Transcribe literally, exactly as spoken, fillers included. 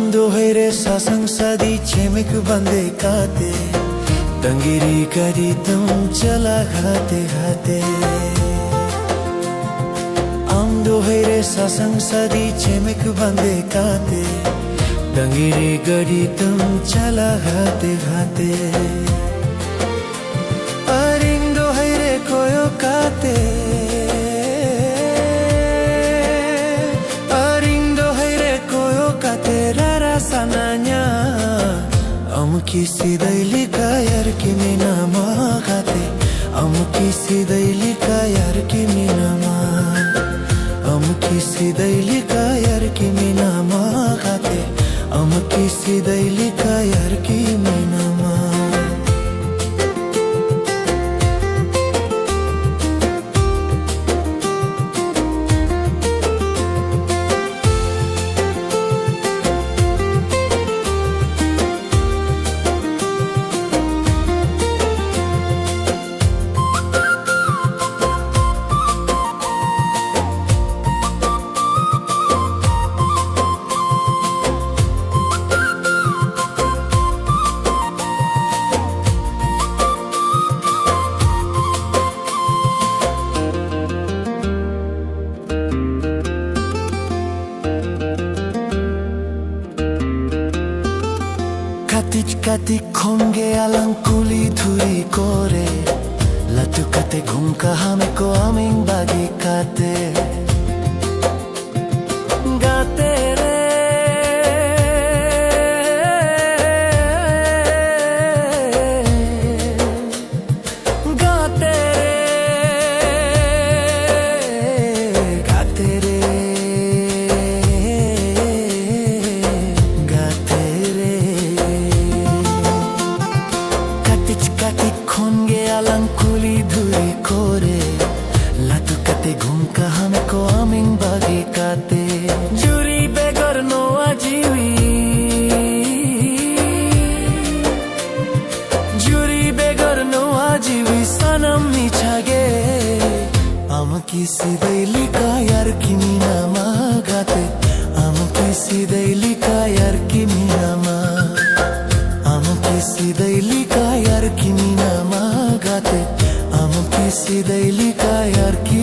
Amdohere sasang sadi chemek bande kaate dangiri kari tum chala khate khate Amdohere sasang sadi chemek bande kaate dangiri kari tum chala khate khate Arindo haire koyo kaate sananya am kisi daili ka yar kimi nama khate am kisi daili ka yar kimi nama am kisi daili ka yar kimi nama khate am kisi daili ka yar kimi nama Katic katic khonge alang kuli dhuri kore latu kate ghumka hame ko aming bagi kate gate re gate re gate re khonge alang kuli dhuri kore latu kate ghumka hame ko aming bagi kate juri begor no ajiwi juri begor no ajiwi sanam michage am kisi daili ka yar kimi nama gate am kisi daili ka yar kimi nama am kisi daili ka yar kimi nama gate am kisi daili ka yar ki